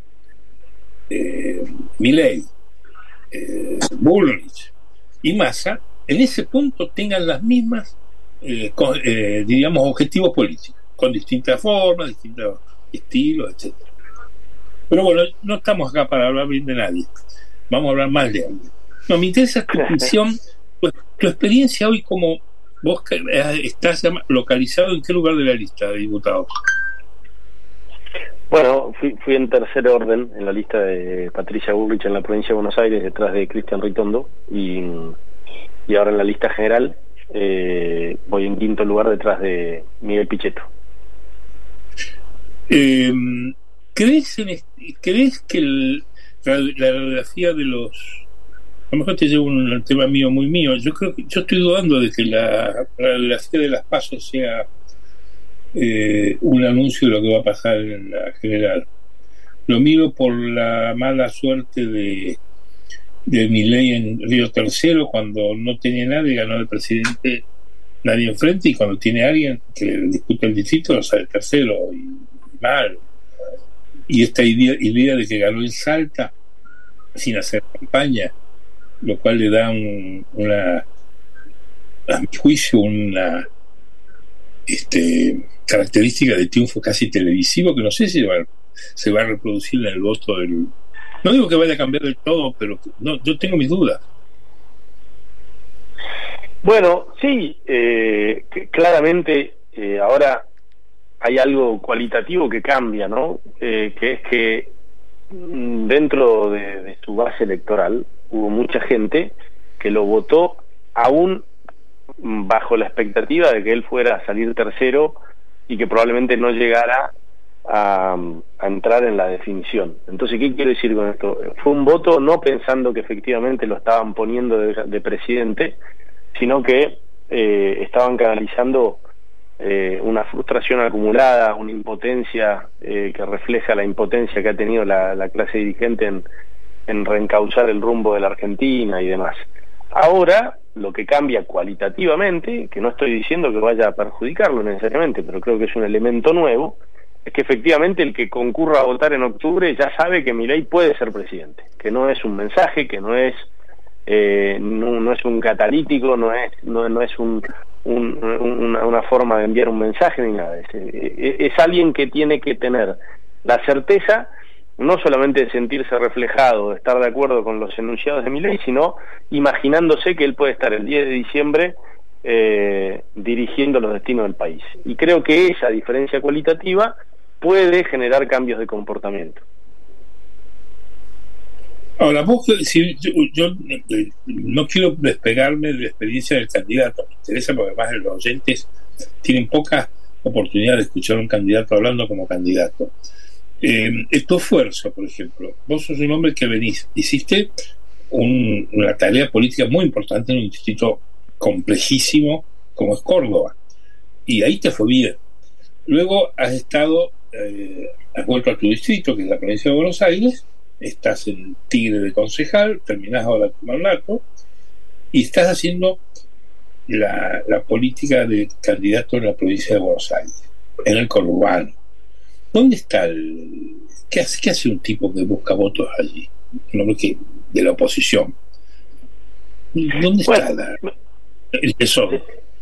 eh, Milei, eh, Bullrich y Massa en ese punto tengan las mismas eh, con, eh, diríamos objetivos políticos, con distintas formas, distintos estilos, etcétera. Pero bueno, no estamos acá para hablar bien de nadie, vamos a hablar más de alguien. No, me interesa tu visión, pues, tu experiencia hoy, como vos estás localizado en qué lugar de la lista de diputados. Bueno, fui, fui en tercer orden en la lista de Patricia Bullrich en la provincia de Buenos Aires, detrás de Cristian Ritondo, y, y ahora en la lista general eh, voy en quinto lugar detrás de Miguel Pichetto. Eh, ¿crees, en este, ¿Crees que el, la, la radiografía de los... A lo mejor te llevo un tema mío, muy mío. Yo creo que yo estoy dudando de que la radiografía de las PASO sea eh, un anuncio de lo que va a pasar en la general. Lo miro por la mala suerte de de Milei en Río Tercero, cuando no tenía nadie, ganó el presidente, nadie enfrente, y cuando tiene a alguien que le disputa el distrito, lo sale tercero y mal. Y esta idea, idea de que ganó en Salta sin hacer campaña, lo cual le da un, una, a mi juicio, una este, característica de triunfo casi televisivo, que no sé si va, se va a reproducir en el voto del... No digo que vaya a cambiar del todo, pero no, yo tengo mis dudas. Bueno, sí, eh, claramente eh, ahora hay algo cualitativo que cambia, ¿no? Eh, que es que dentro de, de su base electoral hubo mucha gente que lo votó aún bajo la expectativa de que él fuera a salir tercero y que probablemente no llegara a, a entrar en la definición. Entonces, ¿qué quiero decir con esto? Fue un voto no pensando que efectivamente lo estaban poniendo de, de presidente, sino que eh, estaban canalizando eh, una frustración acumulada, una impotencia eh, que refleja la impotencia que ha tenido la, la clase dirigente en, en reencauzar el rumbo de la Argentina y demás. Ahora, lo que cambia cualitativamente, que no estoy diciendo que vaya a perjudicarlo necesariamente, pero creo que es un elemento nuevo, es que efectivamente el que concurra a votar en octubre ya sabe que Milei puede ser presidente, que no es un mensaje, que no es eh, no, no es un catalítico, no es no, no es un, un, una, una forma de enviar un mensaje ni nada. Es, es alguien que tiene que tener la certeza no solamente de sentirse reflejado, de estar de acuerdo con los enunciados de Milei, sino imaginándose que él puede estar el diez de diciembre eh, dirigiendo los destinos del país. Y creo que esa diferencia cualitativa puede generar cambios de comportamiento. Ahora, vos, si, yo, yo no quiero despegarme de la experiencia del candidato, me interesa porque además los oyentes tienen poca oportunidad de escuchar a un candidato hablando como candidato. Eh, tu esfuerzo, por ejemplo, vos sos un hombre que venís, hiciste un, una tarea política muy importante en un distrito complejísimo como es Córdoba, y ahí te fue bien. Luego has estado, eh, has vuelto a tu distrito, que es la provincia de Buenos Aires, estás en Tigre de concejal, terminás ahora tu mandato, y estás haciendo la, la política de candidato en la provincia de Buenos Aires, en el conurbano. ¿Dónde está el... ¿Qué hace, qué hace un tipo que busca votos allí? Un hombre que, de la oposición. ¿Dónde bueno, está la, el tesoro?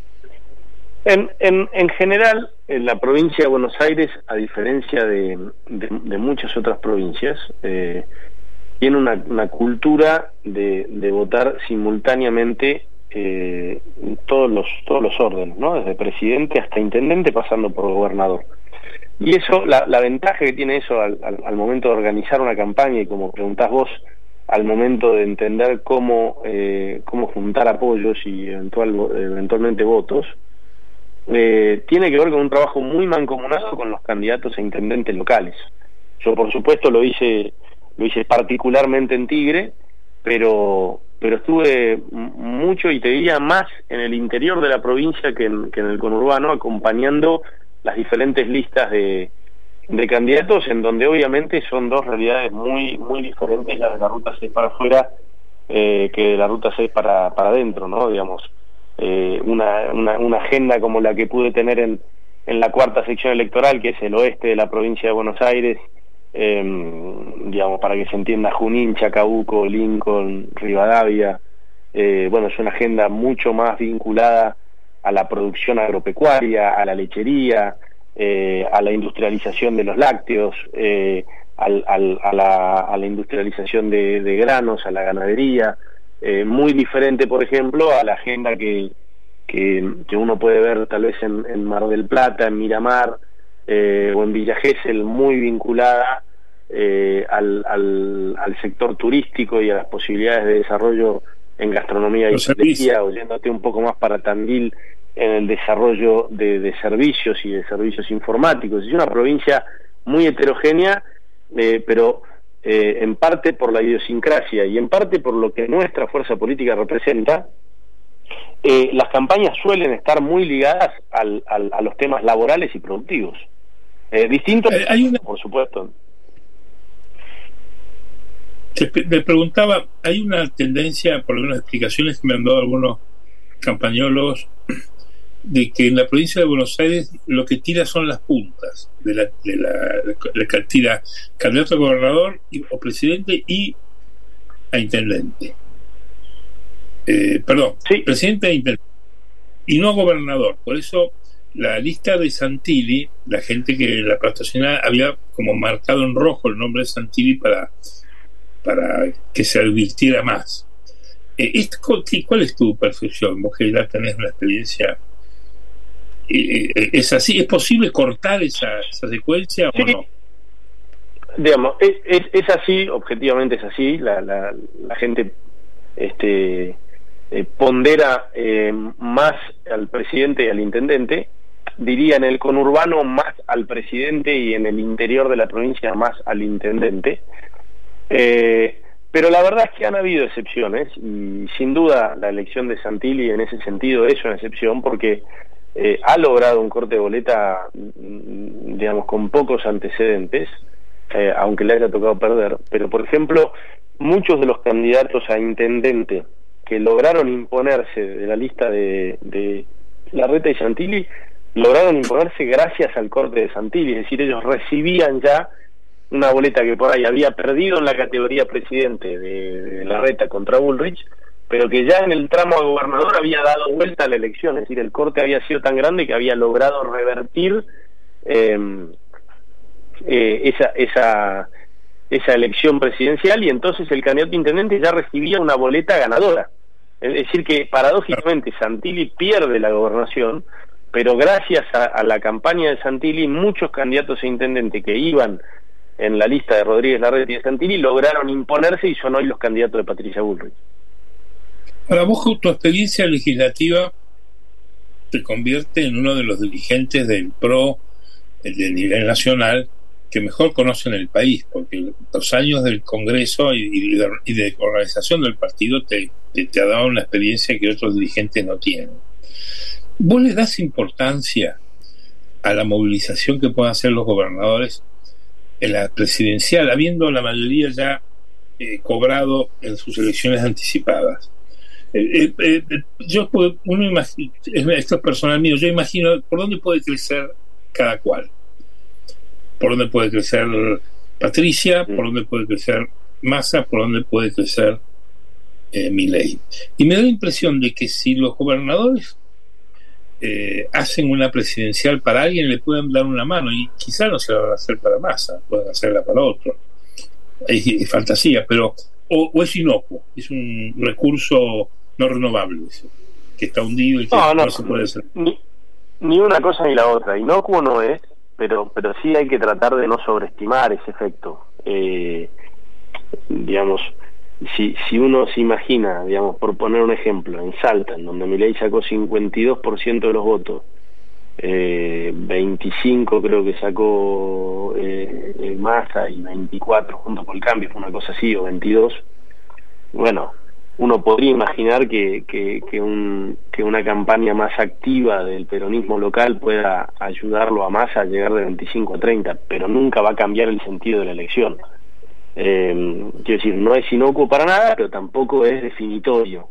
En, en, en general, en la provincia de Buenos Aires, a diferencia de, de, de muchas otras provincias, eh, tiene una, una cultura de, de votar simultáneamente eh, todos los todos los órdenes, ¿no? Desde presidente hasta intendente, pasando por gobernador. Y eso, la, la ventaja que tiene eso al, al, al momento de organizar una campaña, y como preguntás vos, al momento de entender cómo eh, cómo juntar apoyos y eventual, eventualmente votos, eh, tiene que ver con un trabajo muy mancomunado con los candidatos a intendentes locales. Yo, por supuesto, lo hice lo hice particularmente en Tigre, pero pero estuve mucho, y te diría más, en el interior de la provincia que en, que en el conurbano, acompañando las diferentes listas de, de candidatos, en donde obviamente son dos realidades muy muy diferentes, la de la ruta seis para afuera eh, que de la ruta seis para para adentro, ¿no? Digamos, eh, una, una una agenda como la que pude tener en en la cuarta sección electoral, que es el oeste de la provincia de Buenos Aires, eh, digamos, para que se entienda, Junín, Chacabuco, Lincoln, Rivadavia. Eh, bueno, es una agenda mucho más vinculada a la producción agropecuaria, a la lechería, eh, a la industrialización de los lácteos, eh, al, al, a, la, a la industrialización de, de granos, a la ganadería, eh, muy diferente, por ejemplo, a la agenda que, que, que uno puede ver tal vez en, en Mar del Plata, en Miramar, eh, o en Villa Gesell, muy vinculada eh, al, al, al sector turístico y a las posibilidades de desarrollo en gastronomía y hotelería, o yéndote un poco más para Tandil, en el desarrollo de, de servicios y de servicios informáticos. Es una provincia muy heterogénea, eh, pero eh, en parte por la idiosincrasia y en parte por lo que nuestra fuerza política representa. Eh, las campañas suelen estar muy ligadas al, al, a los temas laborales y productivos. Eh, distintos, eh, hay una... por supuesto. Te, te preguntaba, hay una tendencia, por algunas explicaciones que me han dado algunos campañólogos, de que en la provincia de Buenos Aires lo que tira son las puntas de la, de la, la que tira candidato a gobernador y, o presidente y a intendente. Eh, perdón, sí. Presidente e intendente. Y no a gobernador. Por eso la lista de Santilli, la gente que la plataforma había como marcado en rojo el nombre de Santilli para, para que se advirtiera más. Eh, ¿Cuál es tu percepción? Vos que ya tenés una experiencia eh, ¿es así? ¿Es posible cortar esa, esa secuencia sí. o no? Digamos, es, es, es así, objetivamente es así, la, la, la gente este eh, pondera eh, más al presidente y al intendente, diría en el conurbano más al presidente y en el interior de la provincia más al intendente, eh, pero la verdad es que han habido excepciones y sin duda la elección de Santilli en ese sentido es una excepción porque eh, ha logrado un corte de boleta, digamos, con pocos antecedentes, Eh, aunque le haya tocado perder, pero por ejemplo muchos de los candidatos a intendente que lograron imponerse de la lista de, de Larreta y Santilli, lograron imponerse gracias al corte de Santilli, es decir, ellos recibían ya una boleta que por ahí había perdido en la categoría presidente de, de Larreta contra Bullrich, pero que ya en el tramo a gobernador había dado vuelta a la elección, es decir, el corte había sido tan grande que había logrado revertir eh, Eh, esa esa esa elección presidencial y entonces el candidato intendente ya recibía una boleta ganadora. Es decir que paradójicamente Santilli pierde la gobernación, pero gracias a, a la campaña de Santilli muchos candidatos a intendente que iban en la lista de Rodríguez Larreta y de Santilli lograron imponerse y son hoy los candidatos de Patricia Bullrich. Para vos, tu experiencia legislativa te convierte en uno de los dirigentes del P R O del nivel nacional que mejor conocen el país, porque los años del Congreso y, y, de, y de organización del partido te, te, te ha dado una experiencia que otros dirigentes no tienen. ¿Vos le das importancia a la movilización que puedan hacer los gobernadores en la presidencial, habiendo la mayoría ya eh, cobrado en sus elecciones anticipadas? Eh, eh, eh, yo uno imagino, esto es personal mío, yo imagino por dónde puede crecer cada cual. Por dónde puede crecer Patricia, por dónde puede crecer Massa, por dónde puede crecer eh, Milei. Y me da la impresión de que si los gobernadores eh, hacen una presidencial para alguien, le pueden dar una mano, y quizá no se la van a hacer para Massa, pueden hacerla para otro. Es, es fantasía, pero o, o es inocuo, es un recurso no renovable, ese, que está hundido y que no, no, no se puede hacer. Ni, ni una cosa ni la otra. Inocuo no es, pero pero sí hay que tratar de no sobreestimar ese efecto. Eh, digamos, si si uno se imagina, digamos, por poner un ejemplo, en Salta, en donde Milei sacó cincuenta y dos por ciento de los votos, eh, veinticinco creo que sacó eh, Massa y veinticuatro junto con el Cambio, fue una cosa así, o veintidós, bueno, uno podría imaginar que, que, que, un, que una campaña más activa del peronismo local pueda ayudarlo a Massa a llegar de veinticinco a treinta, pero nunca va a cambiar el sentido de la elección. Eh, quiero decir, no es inocuo para nada, pero tampoco es definitorio.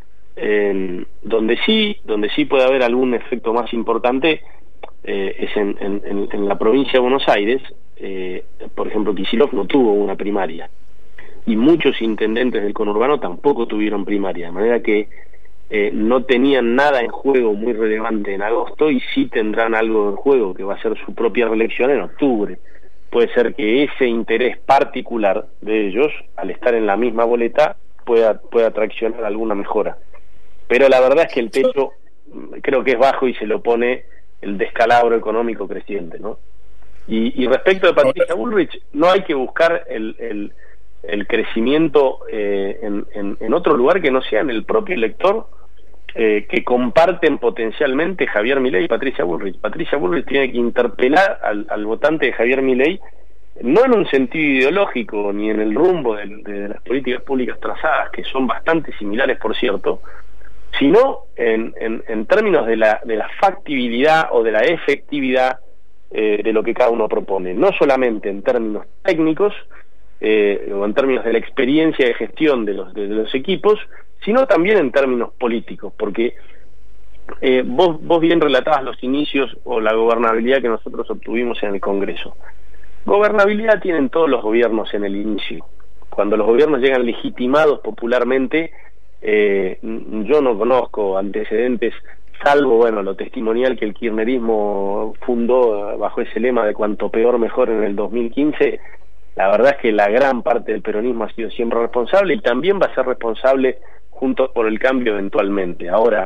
Eh, donde sí, donde sí puede haber algún efecto más importante eh, es en, en, en la provincia de Buenos Aires. Eh, por ejemplo, Kicillof no tuvo una primaria. Y muchos intendentes del conurbano tampoco tuvieron primaria, de manera que eh, no tenían nada en juego muy relevante en agosto y sí tendrán algo en juego, que va a ser su propia reelección en octubre. Puede ser que ese interés particular de ellos, al estar en la misma boleta, pueda, pueda traccionar alguna mejora. Pero la verdad es que el techo creo que es bajo y se lo pone el descalabro económico creciente, ¿no? Y, y respecto de Patricia Bullrich, no hay que buscar el... el el crecimiento eh, en, en, en otro lugar que no sea en el propio elector eh, que comparten potencialmente Javier Milei y Patricia Bullrich. Patricia Bullrich tiene que interpelar al, al votante de Javier Milei, no en un sentido ideológico ni en el rumbo de, de las políticas públicas trazadas, que son bastante similares, por cierto, sino en, en, en términos de la, de la factibilidad o de la efectividad eh, de lo que cada uno propone, no solamente en términos técnicos, Eh, o en términos de la experiencia de gestión de los, de, de los equipos, sino también en términos políticos, porque eh, vos, vos bien relatabas los inicios o la gobernabilidad que nosotros obtuvimos en el Congreso. Gobernabilidad tienen todos los gobiernos en el inicio. Cuando los gobiernos llegan legitimados popularmente, eh, yo no conozco antecedentes, salvo, bueno, lo testimonial que el kirchnerismo fundó bajo ese lema de cuanto peor mejor en el dos mil quince. La verdad es que la gran parte del peronismo ha sido siempre responsable y también va a ser responsable Juntos por el Cambio eventualmente. Ahora,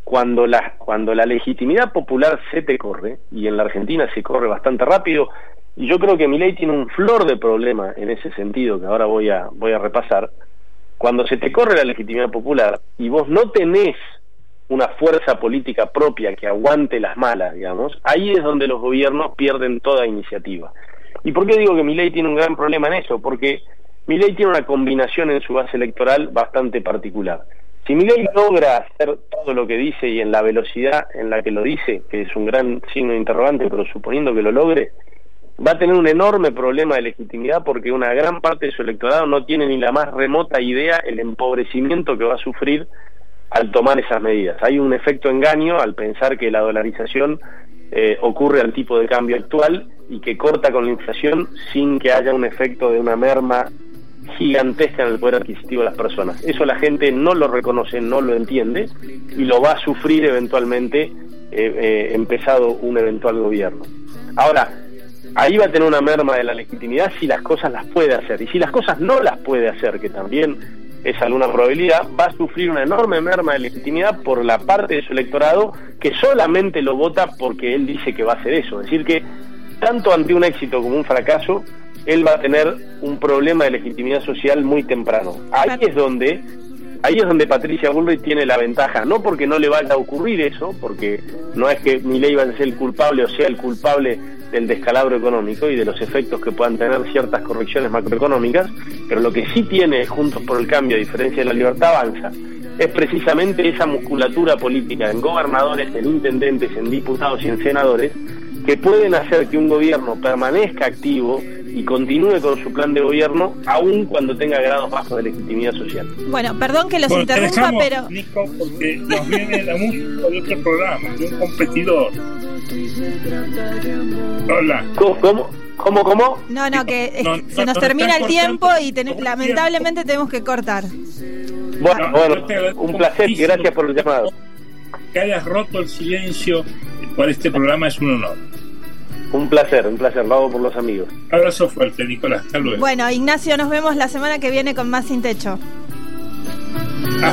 cuando la, cuando la legitimidad popular se te corre, y en la Argentina se corre bastante rápido, y yo creo que Milei tiene un flor de problema en ese sentido, que ahora voy a, voy a repasar. Cuando se te corre la legitimidad popular y vos no tenés una fuerza política propia que aguante las malas, digamos, ahí es donde los gobiernos pierden toda iniciativa. ¿Y por qué digo que Milei tiene un gran problema en eso? Porque Milei tiene una combinación en su base electoral bastante particular. Si Milei logra hacer todo lo que dice y en la velocidad en la que lo dice, que es un gran signo de interrogante, pero suponiendo que lo logre, va a tener un enorme problema de legitimidad porque una gran parte de su electorado no tiene ni la más remota idea el empobrecimiento que va a sufrir al tomar esas medidas. Hay un efecto engaño al pensar que la dolarización eh, ocurre al tipo de cambio actual y que corta con la inflación sin que haya un efecto de una merma gigantesca en el poder adquisitivo de las personas. Eso la gente no lo reconoce, no lo entiende y lo va a sufrir eventualmente eh, eh, empezado un eventual gobierno. Ahora, ahí va a tener una merma de la legitimidad si las cosas las puede hacer, y si las cosas no las puede hacer, que también es alguna probabilidad, va a sufrir una enorme merma de legitimidad por la parte de su electorado que solamente lo vota porque él dice que va a hacer eso. Es decir que tanto ante un éxito como un fracaso, él va a tener un problema de legitimidad social muy temprano. Ahí es donde ahí es donde Patricia Bullrich tiene la ventaja, no porque no le vaya a ocurrir eso, porque no es que Milei vaya a ser el culpable o sea el culpable del descalabro económico y de los efectos que puedan tener ciertas correcciones macroeconómicas, pero lo que sí tiene Juntos por el Cambio, a diferencia de La Libertad Avanza, es precisamente esa musculatura política en gobernadores, en intendentes, en diputados y en senadores, que pueden hacer que un gobierno permanezca activo y continúe con su plan de gobierno aun cuando tenga grados bajos de legitimidad social. Bueno, perdón que los bueno, interrumpa, dejamos, pero... Nico, porque nos viene la música de otro programa, de un competidor. Hola. ¿Cómo? ¿Cómo? ¿Cómo? ¿Cómo? No, no, que es, no, se no, nos no termina el tiempo y ten, tiempo. lamentablemente tenemos que cortar. Bueno, No, bueno, yo te agradezco un placer y muchísimo. gracias por el llamado. Que hayas roto el silencio por este programa es un honor. Un placer, un placer, lo hago por los amigos. Abrazo fuerte, Nicolás, hasta luego. Bueno, Ignacio, nos vemos la semana que viene con más Sin Techo. Ah.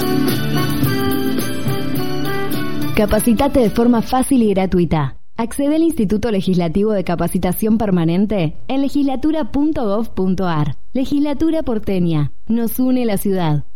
Capacitate de forma fácil y gratuita. Accede al Instituto Legislativo de Capacitación Permanente en legislatura punto gov punto ar. Legislatura porteña. Nos une la ciudad.